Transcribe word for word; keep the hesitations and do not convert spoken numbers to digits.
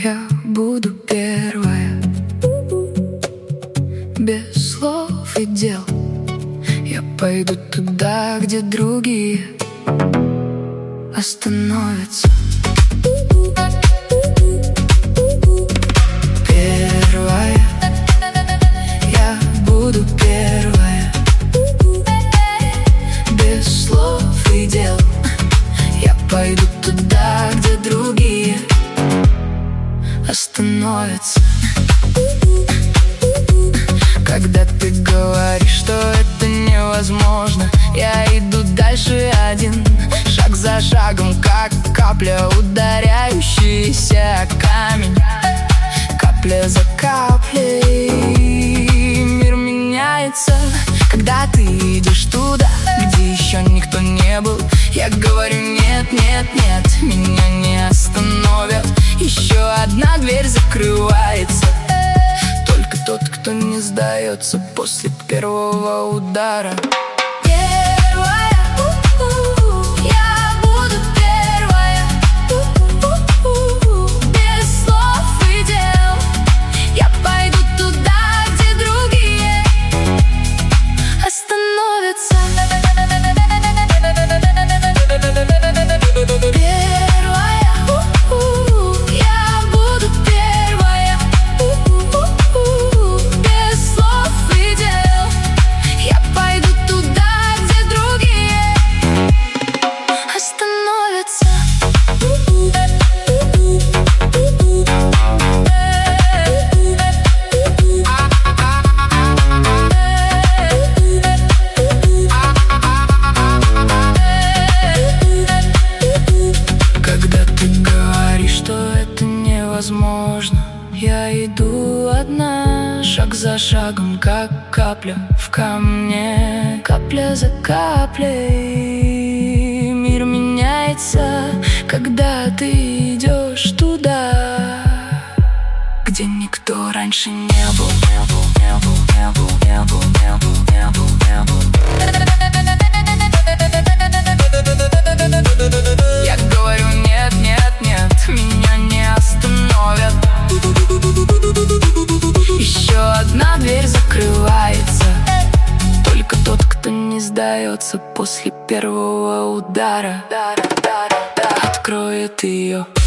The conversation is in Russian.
Я буду первая, без слов и дел. Я пойду туда, где другие остановятся. Первая, я буду первая, без слов и дел. Я пойду туда, где другие остановятся. Когда ты говоришь, что это невозможно, я иду дальше один, шаг за шагом, как капля, ударяющаяся о камень. Капля за каплей мир меняется, когда ты идешь туда, где еще никто не был. Я говорю: нет, нет, нет, меня не остановят. Еще одна дверь закрывается. Только тот, кто не сдается после первого удара. Первая, у-у-у, я буду первая, у-у-у, без слов и дел. Я пойду туда, где другие остановятся. Я иду одна, шаг за шагом, как капля в камне. Капля за каплей мир меняется, когда ты идешь туда, где никто раньше не был. Не был, не был, не был, не был, не был, не был, не был. Я говорю: нет, нет, нет, меня не остановят. Еще одна дверь закрывается. Только тот, кто не сдается после первого удара, откроет ее.